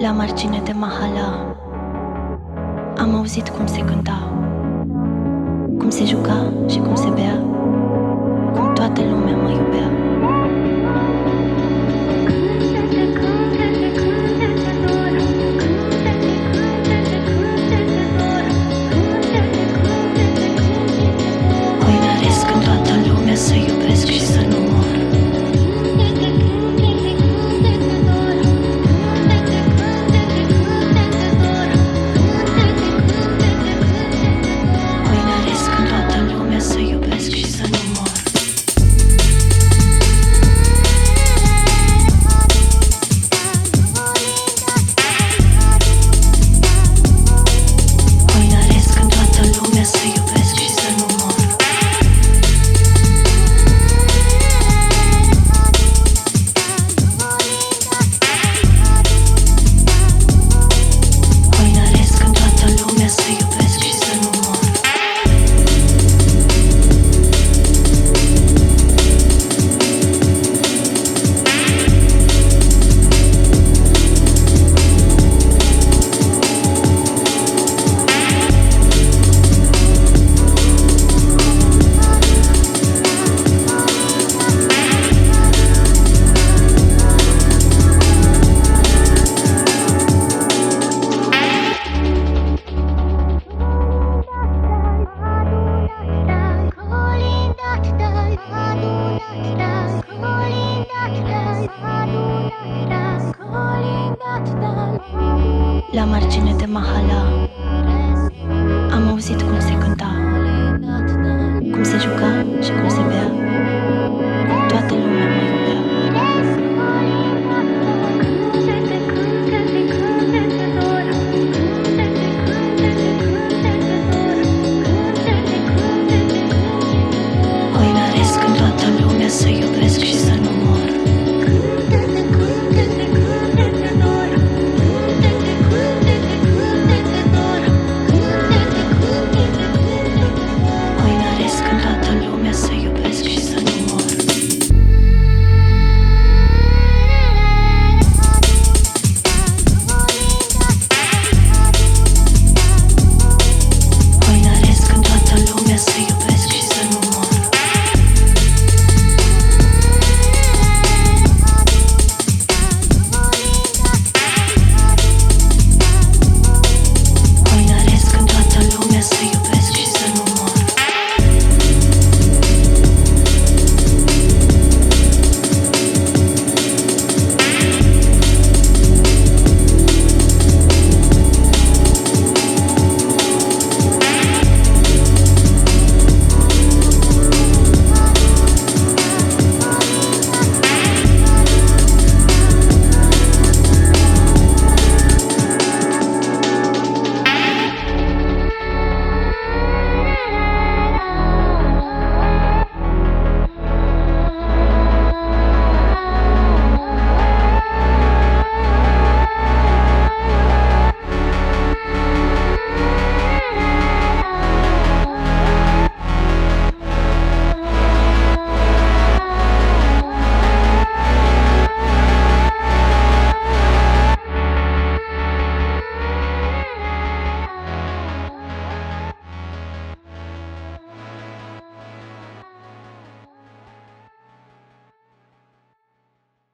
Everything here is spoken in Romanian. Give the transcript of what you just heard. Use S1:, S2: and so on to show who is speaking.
S1: La margine de Mahala am auzit cum se cânta, cum se juca și cum se bea, cum toată lumea mă iubea. Hoinăresc în toată lumea să iubesc și să nu mor. Să iubesc și să nu mor. Hoinăresc în toată lumea să iubesc și să nu mor. Hoinăresc în toată lumea să iubesc și să nu mor. La margine de Mahala am auzit cum se cânta,